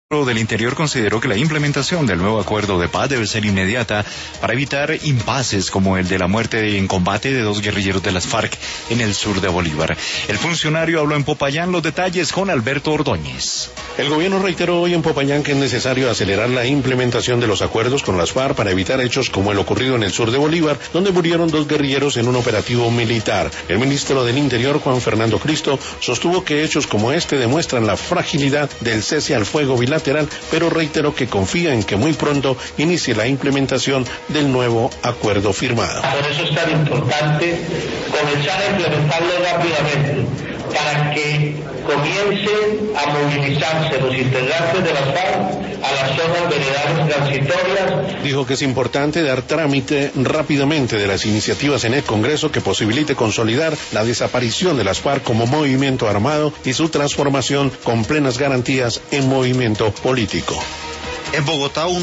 del Interior consideró que la implementación del nuevo acuerdo de paz debe ser inmediata para evitar impases como el de la muerte en combate de 2 guerrilleros de las FARC en el sur de Bolívar. El funcionario habló en Popayán. Los detalles con Alberto Ordóñez. El gobierno reiteró hoy en Popayán que es necesario acelerar la implementación de los acuerdos con las FARC para evitar hechos como el ocurrido en el sur de Bolívar, donde murieron 2 guerrilleros en un operativo militar. El ministro del Interior, Juan Fernando Cristo, sostuvo que hechos como este demuestran la fragilidad del cese al fuego bilateral, pero reiteró que confía en que muy pronto inicie la implementación del nuevo acuerdo firmado. Por eso es tan importante comenzar a implementarlo rápidamente, para que comiencen a movilizarse los integrantes de las FARC a las zonas veredales transitorias. Dijo que es importante dar trámite rápidamente de las iniciativas en el Congreso que posibilite consolidar la desaparición de las FARC como movimiento armado y su transformación con plenas garantías en movimiento político. En Bogotá,